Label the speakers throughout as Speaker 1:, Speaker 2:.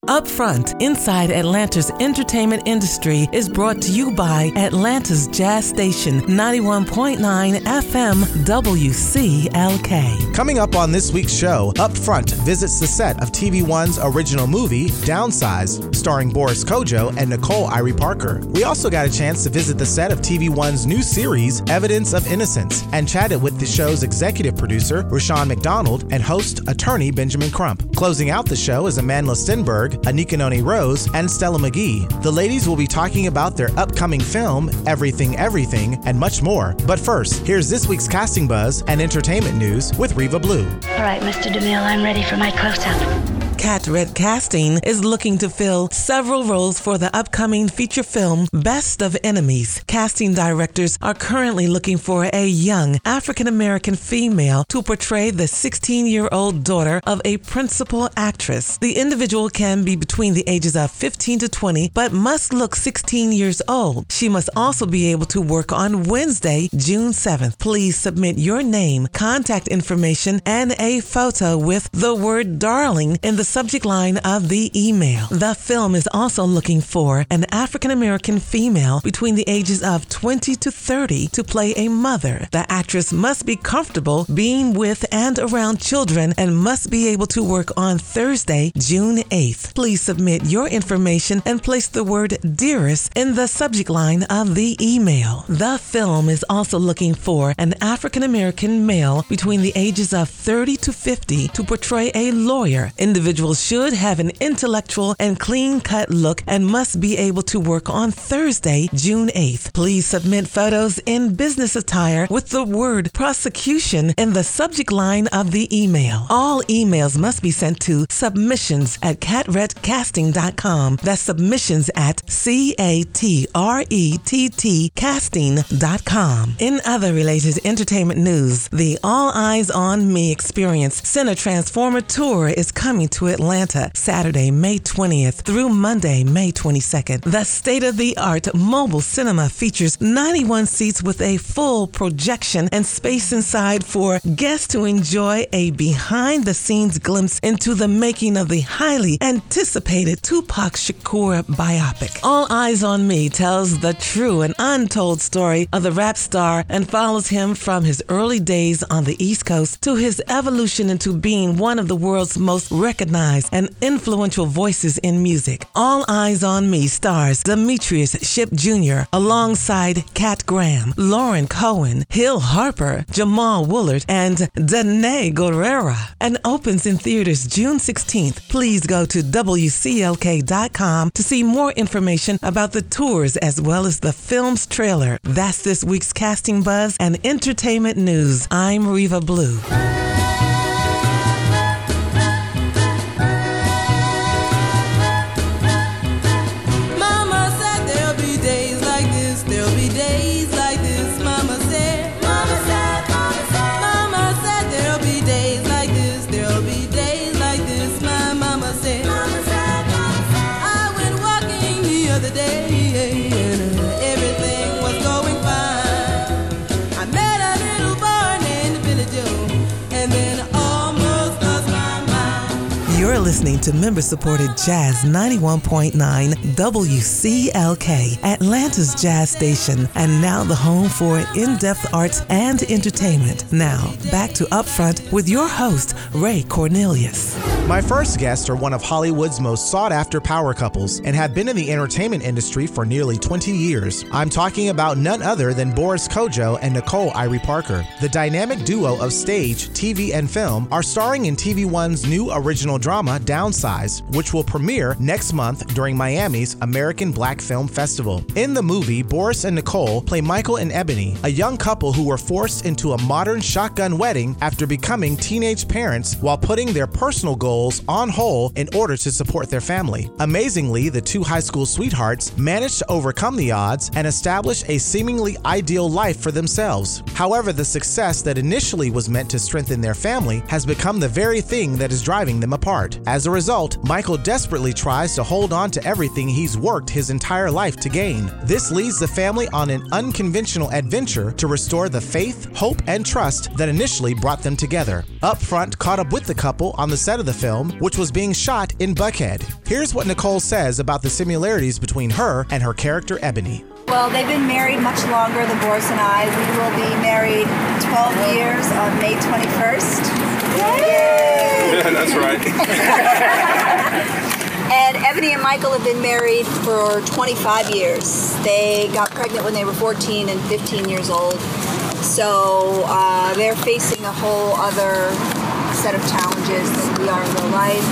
Speaker 1: Upfront, inside Atlanta's entertainment industry, is brought to you by Atlanta's Jazz Station, 91.9 FM WCLK.
Speaker 2: Coming up on this week's show, Upfront visits the set of TV1's original movie, Downsize, starring Boris Kodjoe and Nicole Irie Parker. We also got a chance to visit the set of TV1's new series, Evidence of Innocence, and chatted with the show's executive producer, Rushion McDonald, and host, attorney Benjamin Crump. Closing out the show is Amandla Stenberg, Anika Noni Rose, and Stella McGee. The ladies will be talking about their upcoming film, Everything Everything, and much more. But first, here's this week's casting buzz and entertainment news with Riva Blue.
Speaker 3: All right, Mr. DeMille, I'm ready for my close-up.
Speaker 1: Cat Red Casting is looking to fill several roles for the upcoming feature film Best of Enemies. Casting directors are currently looking for a young African-American female to portray the 16-year-old daughter of a principal actress. The individual can be between the ages of 15 to 20, but must look 16 years old. She must also be able to work on Wednesday, June 7th. Please submit your name, contact information, and a photo with the word darling in the subject line of the email. The film is also looking for an African-American female between the ages of 20 to 30 to play a mother. The actress must be comfortable being with and around children and must be able to work on Thursday, June 8th. Please submit your information and place the word dearest in the subject line of the email. The film is also looking for an African-American male between the ages of 30 to 50 to portray a lawyer. Individuals should have an intellectual and clean-cut look and must be able to work on Thursday, June 8th. Please submit photos in business attire with the word prosecution in the subject line of the email. All emails must be sent to submissions@catredcasting.com. That's submissions@CATRETT-casting.com. In other related entertainment news, the All Eyes on Me Experience Cine Transformer Tour is coming to Atlanta Saturday, May 20th through Monday, May 22nd. The state-of-the-art mobile cinema features 91 seats with a full projection and space inside for guests to enjoy a behind-the-scenes glimpse into the making of the highly anticipated Tupac Shakur biopic. All Eyes on Me tells the true and untold story of the rap star and follows him from his early days on the East Coast to his evolution into being one of the world's most recognized and influential voices in music. All Eyes on Me stars Demetrius Shipp Jr. alongside Kat Graham, Lauren Cohen, Hill Harper, Jamal Woolard, and Danae Guerrera, and opens in theaters June 16th. Please go to WCLK.com to see more information about the tours as well as the film's trailer. That's this week's Casting Buzz and Entertainment News. I'm Riva Blue. You're listening to member-supported Jazz 91.9 WCLK, Atlanta's Jazz Station, and now the home for in-depth arts and entertainment. Now, back to Upfront with your host, Ray Cornelius.
Speaker 2: My first guests are one of Hollywood's most sought-after power couples and have been in the entertainment industry for nearly 20 years. I'm talking about none other than Boris Kodjoe and Nicole Irie Parker. The dynamic duo of stage, TV, and film are starring in TV1's new original drama, Downsize, which will premiere next month during Miami's American Black Film Festival. In the movie, Boris and Nicole play Michael and Ebony, a young couple who were forced into a modern shotgun wedding after becoming teenage parents while putting their personal goals on hold in order to support their family. Amazingly, the two high school sweethearts managed to overcome the odds and establish a seemingly ideal life for themselves. However, the success that initially was meant to strengthen their family has become the very thing that is driving them apart. As a result, Michael desperately tries to hold on to everything he's worked his entire life to gain. This leads the family on an unconventional adventure to restore the faith, hope, and trust that initially brought them together. Upfront caught up with the couple on the set of the film, which was being shot in Buckhead. Here's what Nicole says about the similarities between her and her character Ebony.
Speaker 4: Well, they've been married much longer than Boris and I. We will be married 12 years on May 21st. Yay!
Speaker 5: That's right.
Speaker 4: And Ebony and Michael have been married for 25 years. They got pregnant when they were 14 and 15 years old. So they're facing a whole other set of challenges than we are in real life.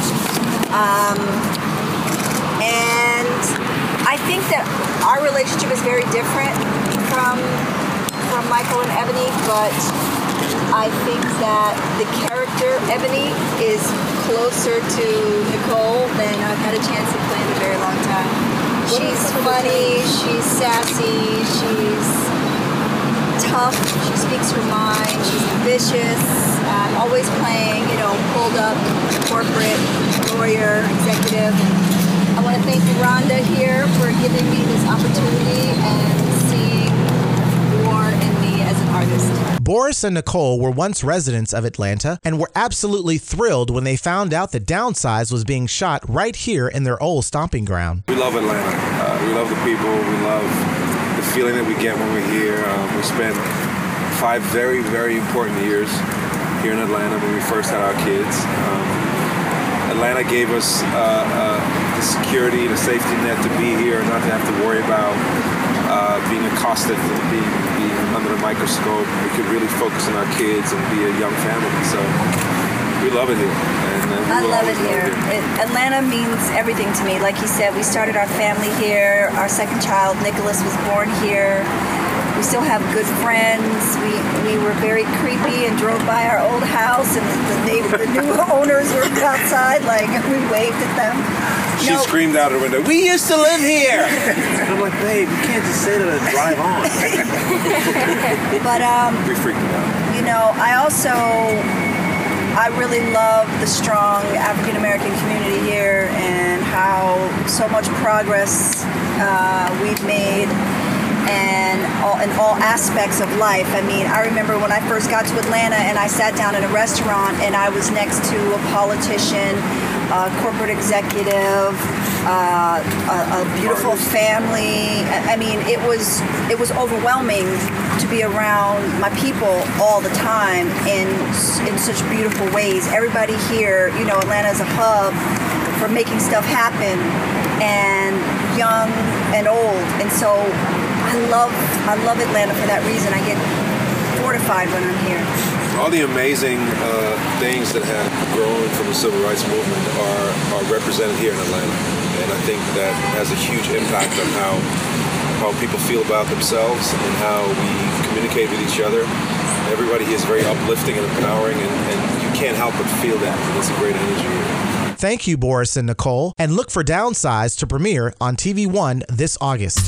Speaker 4: And I think that our relationship is very different from Michael and Ebony, but I think that the character Ebony is closer to Nicole than I've had a chance to play in a very long time. She's funny, she's sassy, she's tough, she speaks her mind, she's ambitious, always playing, pulled up corporate, lawyer, executive. I want to thank Rhonda here for giving me this opportunity and seeing more in me as an artist.
Speaker 2: Boris and Nicole were once residents of Atlanta and were absolutely thrilled when they found out that Downsize was being shot right here in their old stomping ground.
Speaker 5: We love Atlanta. We love the people. We love the feeling that we get when we're here. We spent 5 very, very important years here in Atlanta when we first had our kids. Atlanta gave us the security, the safety net to be here and not to have to worry about being accosted and being under the microscope. We could really focus on our kids and be a young family. So we love it here.
Speaker 4: I love it here. Atlanta means everything to me. Like you said, we started our family here. Our second child, Nicholas, was born here. We still have good friends. We were very creepy and drove by our old house, and the new owners were outside, like we waved at them.
Speaker 5: She screamed out her window, "We used to live here!" And I'm like, babe, you can't just say that and drive on.
Speaker 4: But
Speaker 5: we freaked out.
Speaker 4: I really love the strong African American community here and how so much progress we've made. And in all aspects of life. I mean, I remember when I first got to Atlanta and I sat down in a restaurant and I was next to a politician, a corporate executive, a beautiful family. I mean, it was overwhelming to be around my people all the time in such beautiful ways. Everybody here, Atlanta is a hub for making stuff happen, and young and old, and so I love Atlanta for that reason. I get fortified when I'm here.
Speaker 5: All the amazing things that have grown from the civil rights movement are represented here in Atlanta, and I think that has a huge impact on how people feel about themselves and how we communicate with each other. Everybody here is very uplifting and empowering, and you can't help but feel that. It's a great energy here.
Speaker 2: Thank you, Boris and Nicole, and look for Downsize to premiere on TV One this August.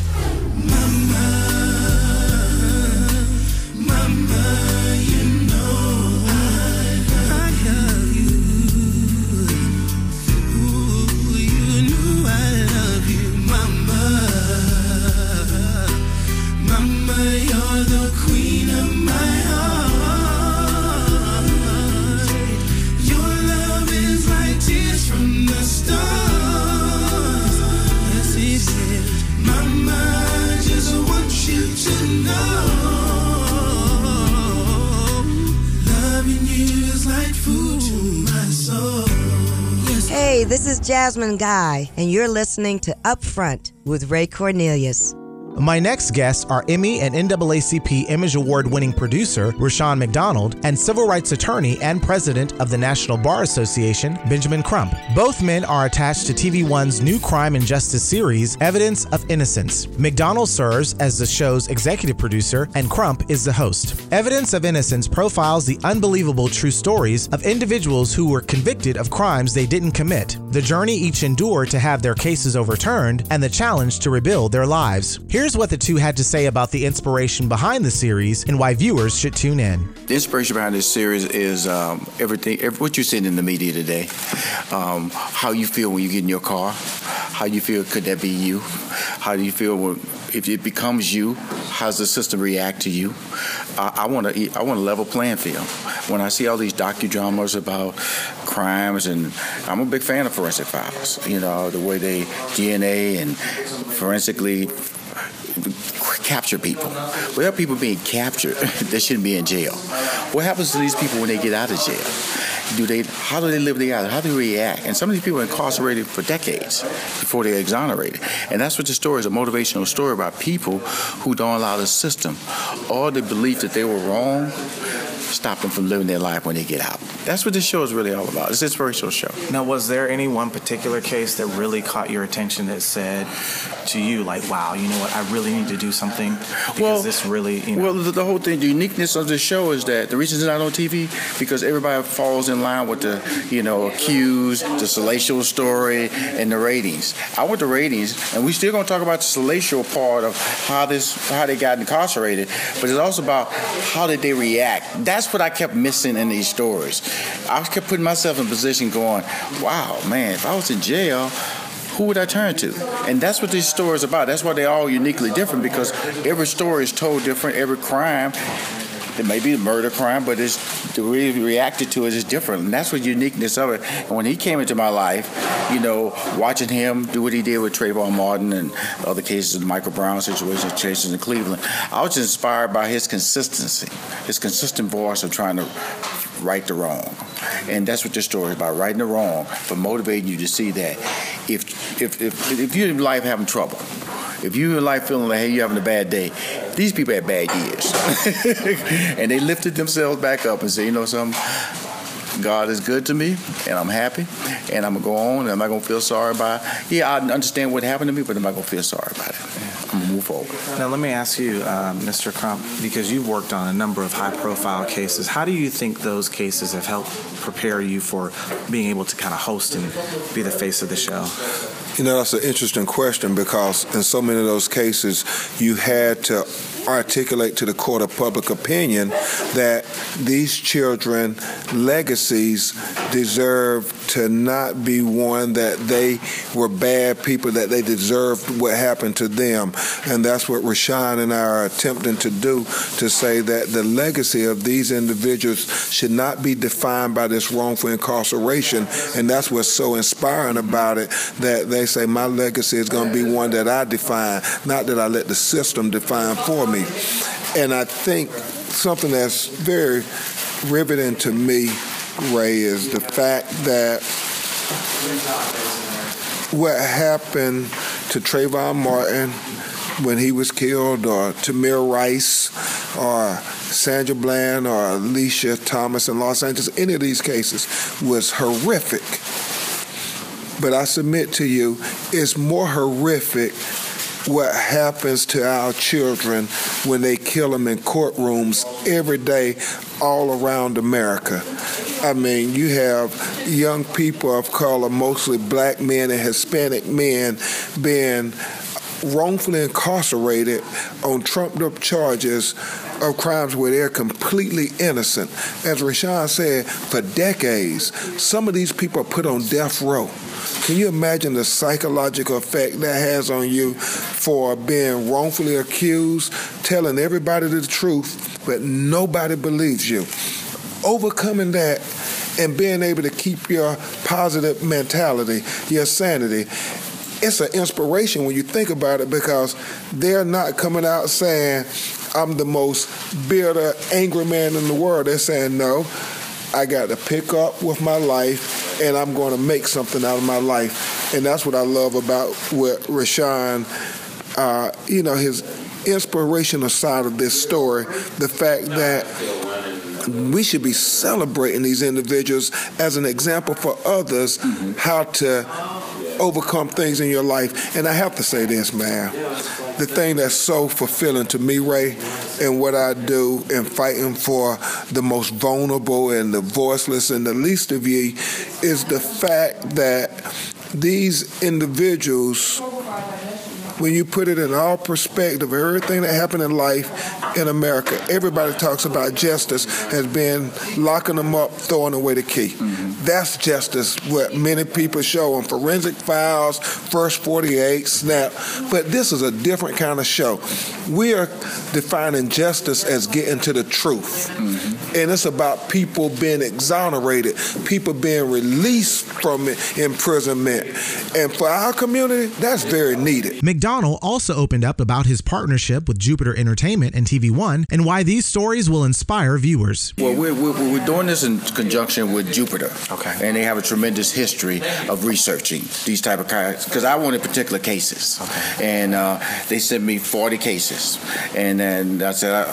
Speaker 6: Hey, this is Jasmine Guy, and you're listening to Upfront with Ray Cornelius.
Speaker 2: My next guests are Emmy and NAACP Image Award-winning producer Rushion McDonald and civil rights attorney and president of the National Bar Association, Benjamin Crump. Both men are attached to TV One's new crime and justice series, Evidence of Innocence. McDonald serves as the show's executive producer, and Crump is the host. Evidence of Innocence profiles the unbelievable true stories of individuals who were convicted of crimes they didn't commit, the journey each endured to have their cases overturned, and the challenge to rebuild their lives. Here's Here's what the two had to say about the inspiration behind the series and why viewers should tune in.
Speaker 7: The inspiration behind this series is what you're seeing in the media today. How you feel when you get in your car. How you feel, could that be you? How do you feel if it becomes you? How does the system react to you? I want a level playing field. When I see all these docudramas about crimes, and I'm a big fan of Forensic Files, the way they DNA and forensically capture people. We have people being captured that shouldn't be in jail. What happens to these people when they get out of jail? How do they live their lives? How do they react? And some of these people are incarcerated for decades before they're exonerated. And that's what the story is, a motivational story about people who don't allow the system or the belief that they were wrong stop them from living their life when they get out. That's what this show is really all about. It's an inspirational show.
Speaker 8: Now, was there any one particular case that really caught your attention that said to you, like, wow, you know what, I really need to do something because this really,
Speaker 7: Well, the whole thing, the uniqueness of the show is that the reason it's not on TV, because everybody falls in line with the, accused, the salacious story, and the ratings. I want the ratings, and we're still going to talk about the salacious part of how they got incarcerated, but it's also about how did they react. That's what I kept missing in these stories. I kept putting myself in a position going, wow, man, if I was in jail, who would I turn to? And that's what this story is about. That's why they're all uniquely different, because every story is told different. Every crime, it may be a murder crime, but the way we reacted to it is different. And that's the uniqueness of it. And when he came into my life, watching him do what he did with Trayvon Martin and other cases, the Michael Brown situation, cases in Cleveland, I was just inspired by his consistency, his consistent voice of trying to right the wrong. And that's what this story is about, righting the wrong, but motivating you to see that if you're in life having trouble, if you're in life feeling like, hey, you're having a bad day, these people had bad years. And they lifted themselves back up and said, you know something? God is good to me, and I'm happy, and I'm going to go on, and I'm not going to feel sorry about it. Yeah, I understand what happened to me, but I'm not going to feel sorry about it. I'm going to move forward.
Speaker 8: Now, let me ask you, Mr. Crump, because you've worked on a number of high-profile cases, how do you think those cases have helped prepare you for being able to kind of host and be the face of the show?
Speaker 9: That's an interesting question, because in so many of those cases, you had to articulate to the court of public opinion that these children legacies deserve to not be one that they were bad people, that they deserved what happened to them. And that's what Rashawn and I are attempting to do, to say that the legacy of these individuals should not be defined by this wrongful incarceration. And that's what's so inspiring about it, that they say my legacy is going to be one that I define, not that I let the system define for me. And I think something that's very riveting to me, Ray, is the fact that what happened to Trayvon Martin when he was killed, or Tamir Rice, or Sandra Bland, or Alicia Thomas in Los Angeles, any of these cases was horrific. But I submit to you, it's more horrific what happens to our children when they kill them in courtrooms every day all around America. I mean, you have young people of color, mostly black men and Hispanic men, being wrongfully incarcerated on trumped-up charges of crimes where they're completely innocent. As Rashawn said, for decades, some of these people are put on death row. Can you imagine the psychological effect that has on you for being wrongfully accused, telling everybody the truth, but nobody believes you? Overcoming that and being able to keep your positive mentality, your sanity, it's an inspiration when you think about it, because they're not coming out saying, I'm the most bitter, angry man in the world. They're saying, no, I got to pick up with my life, and I'm going to make something out of my life. And that's what I love about what Rashawn, his inspirational side of this story, the fact that we should be celebrating these individuals as an example for others, how to overcome things in your life. And I have to say this, man, the thing that's so fulfilling to me, Ray, and what I do in fighting for the most vulnerable and the voiceless and the least of ye, is the fact that these individuals when you put it in all perspective, everything that happened in life in America, everybody talks about justice as being locking them up, throwing away the key. That's justice, what many people show on Forensic Files, First 48, Snap. But this is a different kind of show. We are defining justice as getting to the truth. And it's about people being exonerated, people being released from imprisonment. And for our community, that's very needed.
Speaker 2: McDonald also opened up about his partnership with Jupiter Entertainment and TV One and why these stories will inspire viewers.
Speaker 7: Well, we're doing this in conjunction with Jupiter.
Speaker 8: Okay.
Speaker 7: And they have a tremendous history of researching these type of cases, because I wanted particular cases. Okay. And they sent me 40 cases. And then I said,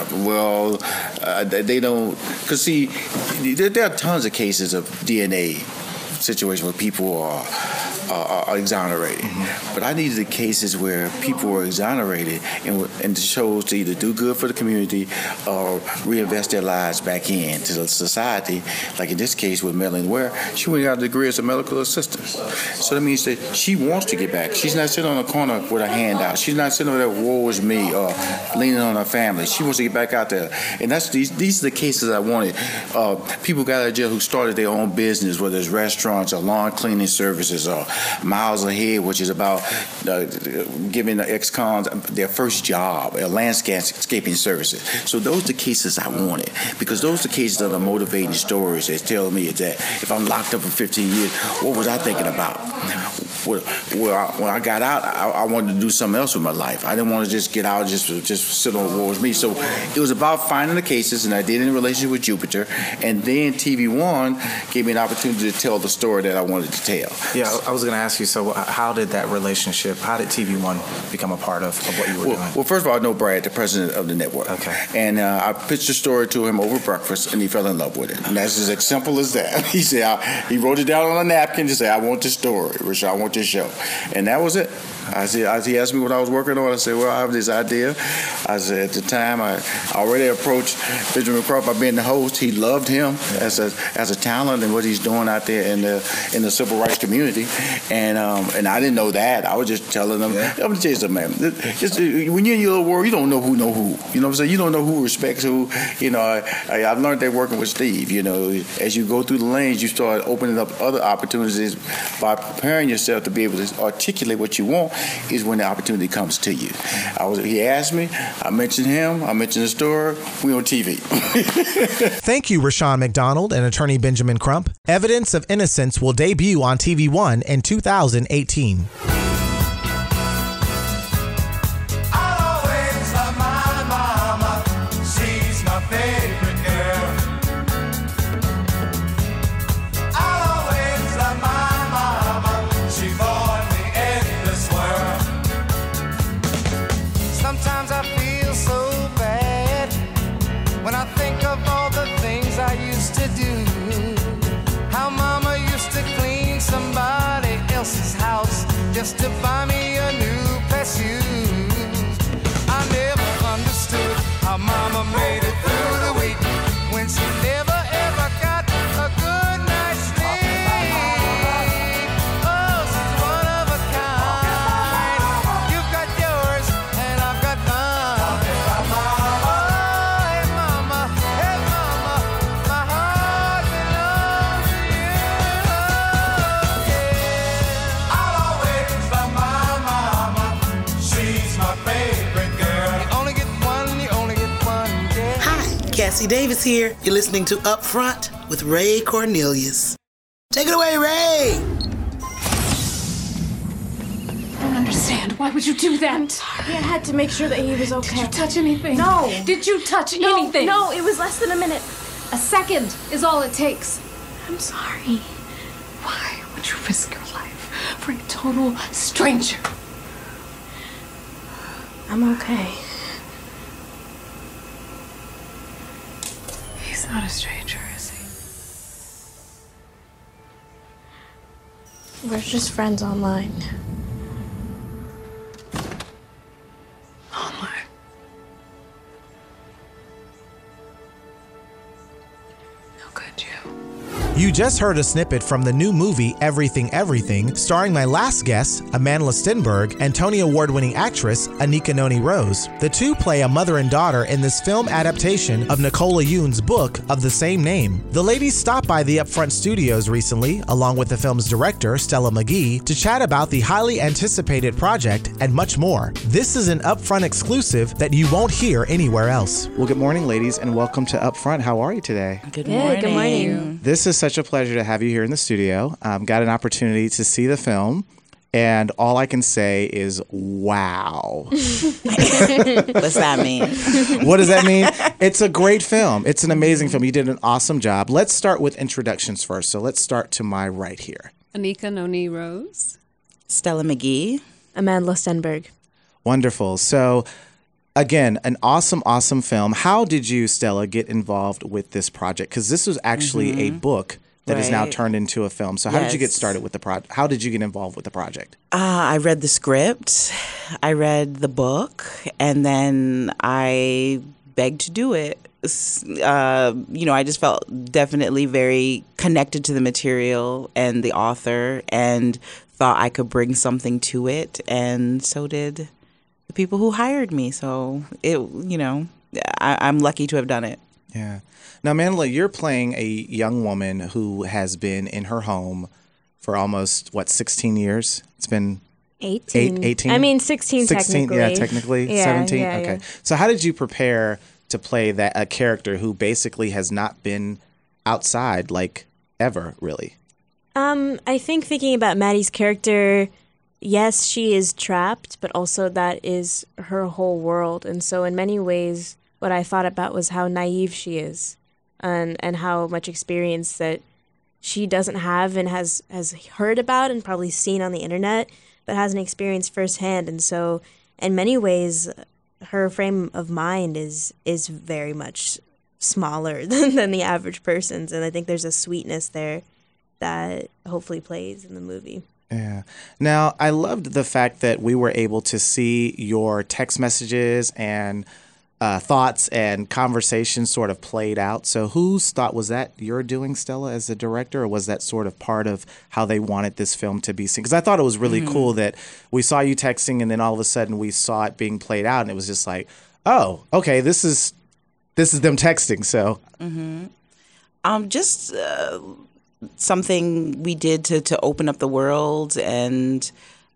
Speaker 7: they don't, because see, there are tons of cases of DNA situation where people are exonerated. But I needed the cases where people were exonerated and chose to either do good for the community or reinvest their lives back into the society. Like in this case with Madeline Ware, she went out a degree as a medical assistant. So that means that she wants to get back. She's not sitting on the corner with her hand out. She's not sitting over there, woe is me, or leaning on her family. She wants to get back out there. And that's these are the cases I wanted. People got out of jail who started their own business, whether it's restaurants or lawn cleaning services or Miles Ahead, which is about giving the ex-cons their first job, landscaping services. So those are the cases I wanted, because those are the cases that are motivating stories that tell me that if I'm locked up for 15 years, what was I thinking about? When I got out, I wanted to do something else with my life. I didn't want to just get out, just sit on what was me. So it was about finding the cases, and I did it in relationship with Jupiter. And then TV One gave me an opportunity to tell the story that I wanted to tell.
Speaker 8: Yeah, I was going to ask you, so how did that relationship, how did TV One become a part of what you were doing?
Speaker 7: Well, first of all, I know Brad, the president of the network. Okay. And I pitched the story to him over breakfast, and he fell in love with it. And that's as simple as that. He said, he wrote it down on a napkin to say, I want this story, Rich, I want this show. And that was it. He asked me what I was working on. I said, well, I have this idea. I said, at the time, I already approached Benjamin Crump by being the host. He loved him as a talent and what he's doing out there in the civil rights community. And I didn't know that. I was just telling them, I'm going to tell you something, man. When you're in your little world, you don't know who know who. You know what I'm saying? You don't know who respects who. You know, I've learned that working with Steve. You know, as you go through the lanes, you start opening up other opportunities by preparing yourself to be able to articulate what you want. Is when the opportunity comes to you. He asked me, I mentioned him, I mentioned the story, we on TV.
Speaker 2: Thank you, Rashawn McDonald and attorney Benjamin Crump. Evidence of Innocence will debut on TV One in 2018.
Speaker 10: Just to buy me a new pair of shoes. I never understood how Mama made it through the week when she never ever got a good night's sleep. Oh, she's one of a kind. You've got yours and I've got mine. Oh, hey mama, my heart belongs to you.
Speaker 11: Cassie Davis here. You're listening to Up Front with Ray Cornelius. Take it away, Ray!
Speaker 12: I don't understand. Why would you do that?
Speaker 13: I had to make sure that he was okay.
Speaker 12: Did you touch anything?
Speaker 13: No.
Speaker 12: Did you touch anything?
Speaker 13: No, it was less than a minute.
Speaker 12: A second is all it takes.
Speaker 13: I'm sorry.
Speaker 12: Why would you risk your life for a total stranger?
Speaker 13: I'm okay.
Speaker 12: He's not a stranger, is he?
Speaker 13: We're just friends online.
Speaker 12: Online? How could you?
Speaker 2: You just heard a snippet from the new movie Everything Everything, starring my last guest, Amandla Stenberg, and Tony Award-winning actress Anika Noni Rose. The two play a mother and daughter in this film adaptation of Nicola Yoon's book of the same name. The ladies stopped by the Upfront Studios recently, along with the film's director, Stella McGee, to chat about the highly anticipated project and much more. This is an Upfront exclusive that you won't hear anywhere else.
Speaker 8: Well, good morning, ladies, and welcome to Upfront. How are you today?
Speaker 14: Good morning. Good morning.
Speaker 8: This is such a pleasure to have you here in the studio. Got an opportunity to see the film, and all I can say is, wow.
Speaker 14: What's that mean?
Speaker 8: What does that mean? It's a great film. It's an amazing film. You did an awesome job. Let's start with introductions first. So let's start to my right here.
Speaker 15: Anika Noni Rose.
Speaker 14: Stella McGee.
Speaker 13: Amandla Stenberg.
Speaker 8: Wonderful. So, again, an awesome film. How did you, Stella, get involved with this project? Because this was actually a book that is now turned into a film. So how did you get started with the project? How did you get involved with the project?
Speaker 14: I read the script, I read the book, and then I begged to do it. I just felt definitely very connected to the material and the author and thought I could bring something to it, and so did the people who hired me. So I'm lucky to have done it.
Speaker 8: Yeah. Now, Amandla, you're playing a young woman who has been in her home for almost 16 years. It's been
Speaker 13: 18.
Speaker 8: 18.
Speaker 13: I mean 16 technically.
Speaker 8: Yeah, technically 17.
Speaker 13: Yeah,
Speaker 8: okay.
Speaker 13: yeah.
Speaker 8: So how did you prepare to play a character who basically has not been outside ever, really?
Speaker 13: I think thinking about Maddie's character, yes, she is trapped, but also that is her whole world. And so in many ways, what I thought about was how naive she is and how much experience that she doesn't have and has heard about and probably seen on the internet, but hasn't experienced firsthand. And so in many ways, her frame of mind is very much smaller than the average person's. And I think there's a sweetness there that hopefully plays in the movie.
Speaker 8: Yeah. Now, I loved the fact that we were able to see your text messages and thoughts and conversations sort of played out. So whose thought was that you're doing, Stella, as a director, or was that sort of part of how they wanted this film to be seen? Because I thought it was really cool that we saw you texting and then all of a sudden we saw it being played out and it was just like, oh, okay, this is them texting. So
Speaker 14: just something we did to open up the world and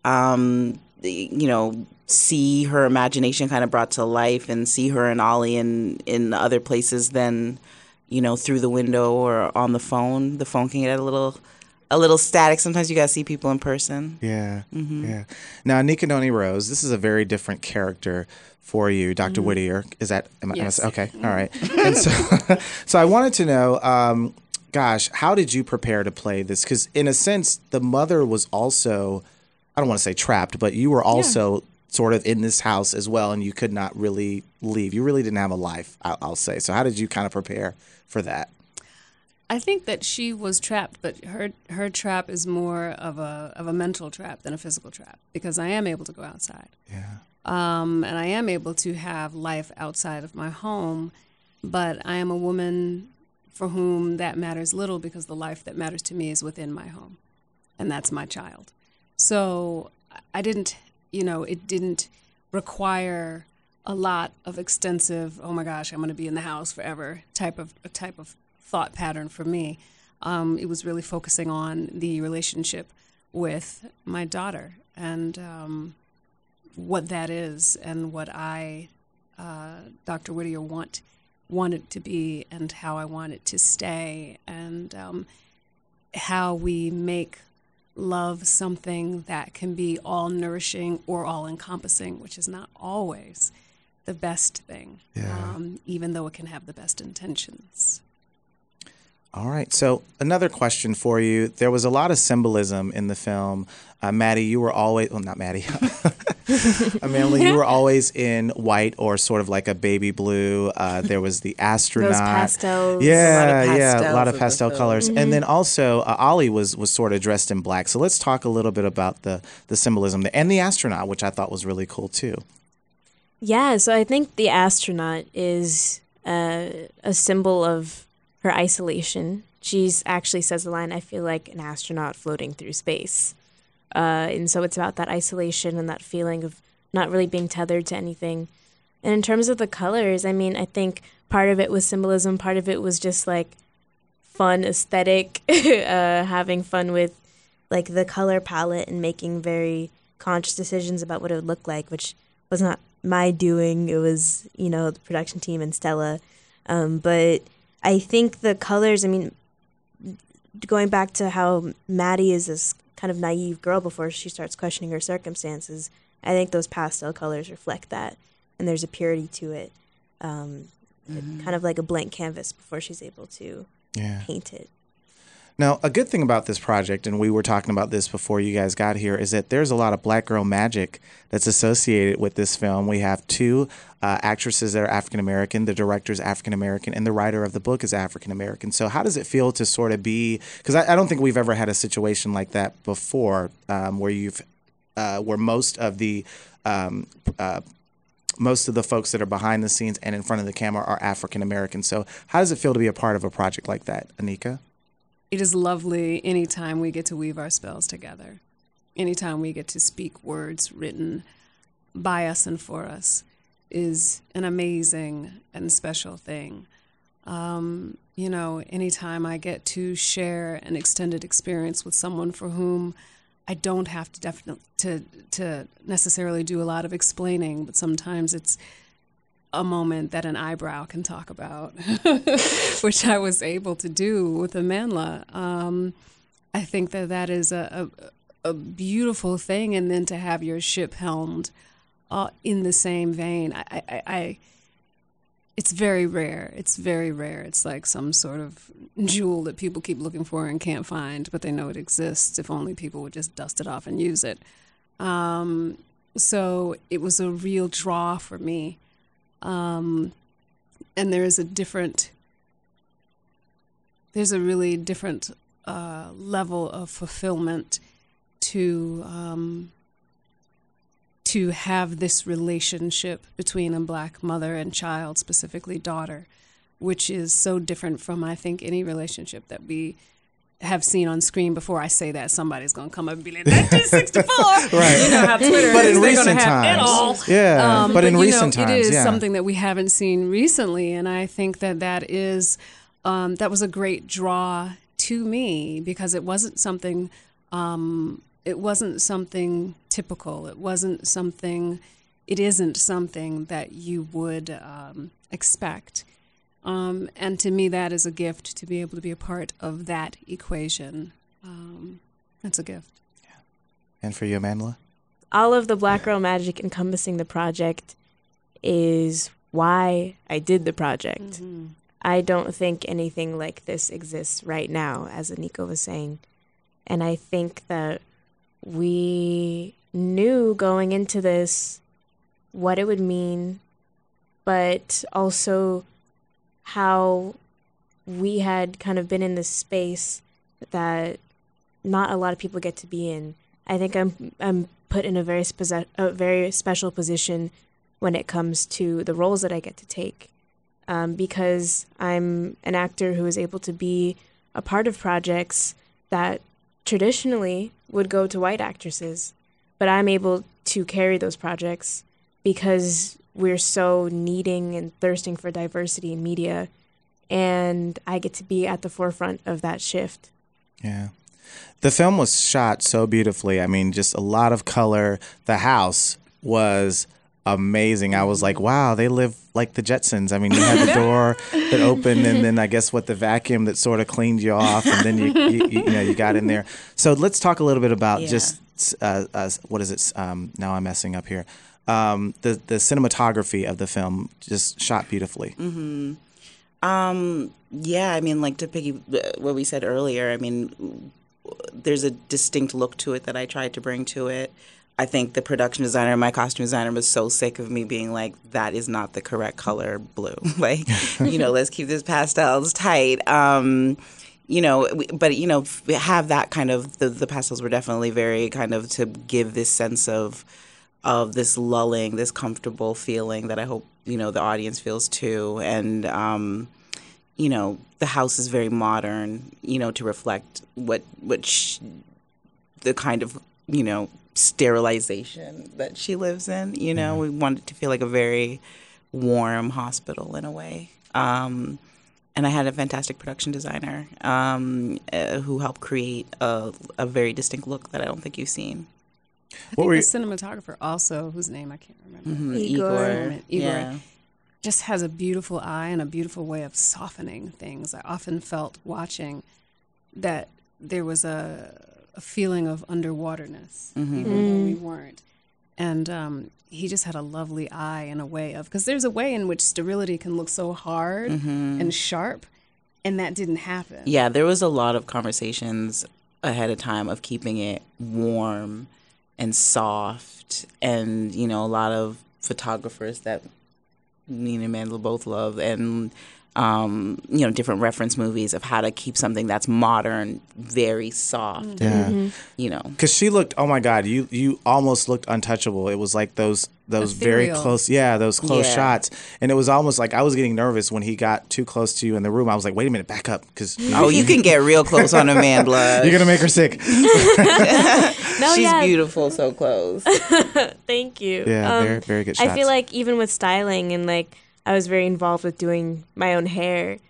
Speaker 14: see her imagination kind of brought to life and see her and Ollie in other places than, through the window or on the phone. The phone can get a little static. Sometimes you got to see people in person.
Speaker 8: Yeah, yeah. Now, Anika Noni Rose, this is a very different character for you. Dr. Whittier, is that?
Speaker 15: Yes.
Speaker 8: Okay, all right. And so I wanted to know, how did you prepare to play this? Because in a sense, the mother was also, I don't want to say trapped, but you were also sort of in this house as well, and you could not really leave. You really didn't have a life, I'll say. So how did you kind of prepare for that?
Speaker 15: I think that she was trapped, but her trap is more of a mental trap than a physical trap, because I am able to go outside.
Speaker 8: Yeah.
Speaker 15: And I am able to have life outside of my home, but I am a woman for whom that matters little, because the life that matters to me is within my home, and that's my child. So I didn't, it didn't require a lot of extensive, oh my gosh, I'm going to be in the house forever type of thought pattern for me. It was really focusing on the relationship with my daughter and what that is and what I, Dr. Whittier, want it to be and how I want it to stay, and how we make love something that can be all nourishing or all encompassing, which is not always the best thing, even though it can have the best intentions.
Speaker 8: All right. So another question for you. There was a lot of symbolism in the film. Maddie, you were always, well, not Maddie. Amandla, you were always in white or sort of like a baby blue. There was the astronaut.
Speaker 13: Those pastels.
Speaker 8: A lot of pastel colors. And then also Ollie was sort of dressed in black. So let's talk a little bit about the symbolism there. And the astronaut, which I thought was really cool too.
Speaker 13: Yeah, so I think the astronaut is a symbol of her isolation she's actually says the line, "I feel like an astronaut floating through space." And so it's about that isolation and that feeling of not really being tethered to anything. And in terms of the colors, I mean, I think part of it was symbolism, part of it was just like fun aesthetic, having fun with like the color palette and making very conscious decisions about what it would look like, which was not my doing. It was, you know, the production team and Stella. But I think the colors, I mean, going back to how Maddie is this kind of naive girl before she starts questioning her circumstances, I think those pastel colors reflect that. And there's a purity to it, kind of like a blank canvas before she's able to paint it.
Speaker 8: Now, a good thing about this project, and we were talking about this before you guys got here, is that there's a lot of black girl magic that's associated with this film. We have two actresses that are African American, the director's African American, and the writer of the book is African American. So how does it feel to sort of be, because I don't think we've ever had a situation like that before, where most of the folks that are behind the scenes and in front of the camera are African American. So how does it feel to be a part of a project like that, Anika?
Speaker 15: It is lovely anytime we get to weave our spells together, anytime we get to speak words written by us and for us is an amazing and special thing. You know, anytime I get to share an extended experience with someone for whom I don't have to necessarily do a lot of explaining, but sometimes it's a moment that an eyebrow can talk about, which I was able to do with Amanla. I think that is a beautiful thing, and then to have your ship helmed in the same vein, it's very rare. It's very rare. It's like some sort of jewel that people keep looking for and can't find, but they know it exists. If only people would just dust it off and use it. So it was a real draw for me. And there's a really different level of fulfillment to have this relationship between a black mother and child, specifically daughter, which is so different from, I think, any relationship that we have seen on screen. Before I say that, somebody's going to come up and be like, 1964!
Speaker 8: Right.
Speaker 15: You know how Twitter
Speaker 8: but
Speaker 15: is.
Speaker 8: in
Speaker 15: They're
Speaker 8: recent
Speaker 15: going to have it
Speaker 8: times.
Speaker 15: all.
Speaker 8: Yeah, but in recent times,
Speaker 15: it is something that we haven't seen recently, and I think that is that was a great draw to me, because it wasn't something typical. It isn't something that you would expect. And to me, that is a gift, to be able to be a part of that equation. That's a gift.
Speaker 8: Yeah. And for you, Amanla?
Speaker 13: All of the black girl magic encompassing the project is why I did the project. Mm-hmm. I don't think anything like this exists right now, as Anika was saying. And I think that we knew going into this what it would mean, but also how we had kind of been in this space that not a lot of people get to be in. I think I'm put in a very special position when it comes to the roles that I get to take, because I'm an actor who is able to be a part of projects that traditionally would go to white actresses, but I'm able to carry those projects because we're so needing and thirsting for diversity in media, and I get to be at the forefront of that shift.
Speaker 8: Yeah. The film was shot so beautifully. I mean, just a lot of color. The house was amazing. I was like, wow, they live like the Jetsons. I mean, you had the door that opened, and then I guess the vacuum that sort of cleaned you off, and then you got in there. So let's talk a little bit about just what is it? Now I'm messing up here. The cinematography of the film, just shot beautifully.
Speaker 14: Mm-hmm. Yeah, I mean, like to piggy what we said earlier, I mean, there's a distinct look to it that I tried to bring to it. I think the production designer, my costume designer, was so sick of me being like, that is not the correct color blue. Like, let's keep this pastels tight. But have that kind of, the pastels were definitely very kind of to give this sense of this lulling, this comfortable feeling that I hope, the audience feels too. And, the house is very modern, to reflect the kind of, sterilization that she lives in. We wanted it to feel like a very warm hospital in a way. And I had a fantastic production designer who helped create a very distinct look that I don't think you've seen.
Speaker 15: I think the cinematographer also, whose name I can't remember.
Speaker 14: Igor.
Speaker 15: Yeah. Just has a beautiful eye and a beautiful way of softening things. I often felt watching that there was a feeling of underwaterness, even though we weren't. And he just had a lovely eye and a way of, because there's a way in which sterility can look so hard and sharp, and that didn't happen.
Speaker 14: Yeah, there was a lot of conversations ahead of time of keeping it warm and soft, and, a lot of photographers that me and Amanda both love, and different reference movies of how to keep something that's modern very soft.
Speaker 8: Yeah. Because she looked, oh my God, you almost looked untouchable. It was like those very close, those close shots, and it was almost like I was getting nervous when he got too close to you in the room. I was like, wait a minute, back up, because
Speaker 14: you can get real close on Amanda.
Speaker 8: You're gonna make her sick.
Speaker 14: She's beautiful, so close.
Speaker 13: Thank you.
Speaker 8: Yeah, very, very good shots.
Speaker 13: I feel like even with styling and I was very involved with doing my own hair.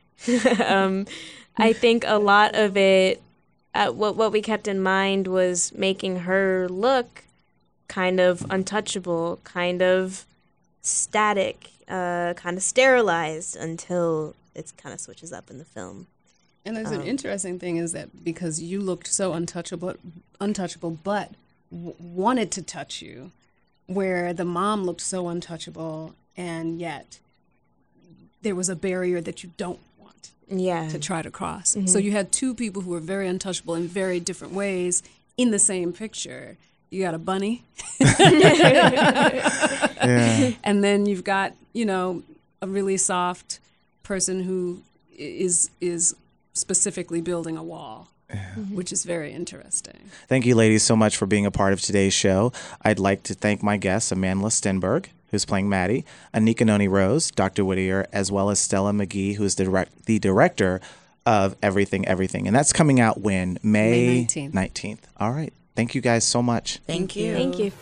Speaker 13: I think a lot of it, what we kept in mind was making her look kind of untouchable, kind of static, kind of sterilized until it kind of switches up in the film.
Speaker 15: And there's an interesting thing is that because you looked so untouchable, but wanted to touch you, where the mom looked so untouchable, and yet there was a barrier that you don't want to try to cross.
Speaker 13: Mm-hmm.
Speaker 15: So you had two people who were very untouchable in very different ways in the same picture. You got a bunny. And then you've got, a really soft person who is specifically building a wall, which is very interesting.
Speaker 8: Thank you, ladies, so much for being a part of today's show. I'd like to thank my guests, Amanda Stenberg, who's playing Maddie, Anika Noni Rose, Dr. Whittier, as well as Stella McGee, who is the director of Everything, Everything. And that's coming out when? May 19th. All right. Thank you guys so much.
Speaker 14: Thank you.
Speaker 13: Thank you.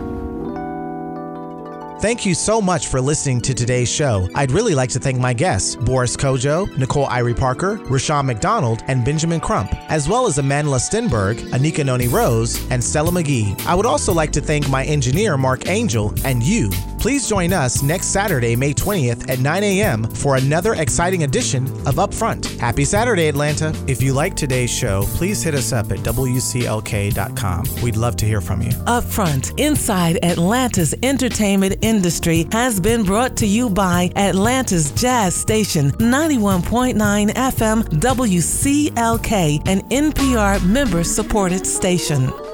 Speaker 2: Thank you so much for listening to today's show. I'd really like to thank my guests, Boris Kojo, Nicole Irie Parker, Rashawn McDonald, and Benjamin Crump, as well as Amanda Stenberg, Anika Noni Rose, and Stella McGee. I would also like to thank my engineer, Mark Angel, and you. Please join us next Saturday, May 20th at 9 a.m. for another exciting edition of Upfront. Happy Saturday, Atlanta. If you like today's show, please hit us up at WCLK.com. We'd love to hear from you.
Speaker 1: Upfront, inside Atlanta's entertainment industry, has been brought to you by Atlanta's Jazz Station, 91.9 FM WCLK, an NPR member-supported station.